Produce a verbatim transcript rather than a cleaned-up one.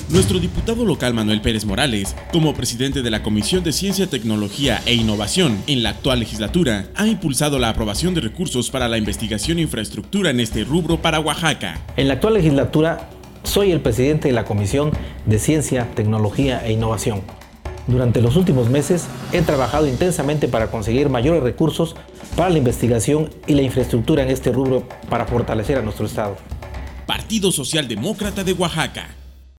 Nuestro diputado local Manuel Pérez Morales, como presidente de la Comisión de Ciencia, Tecnología e Innovación en la actual legislatura, ha impulsado la aprobación de recursos para la investigación e infraestructura en este rubro para Oaxaca. En la actual legislatura, soy el presidente de la Comisión de Ciencia, Tecnología e Innovación. Durante los últimos meses he trabajado intensamente para conseguir mayores recursos para la investigación y la infraestructura en este rubro para fortalecer a nuestro Estado. Partido Socialdemócrata de Oaxaca.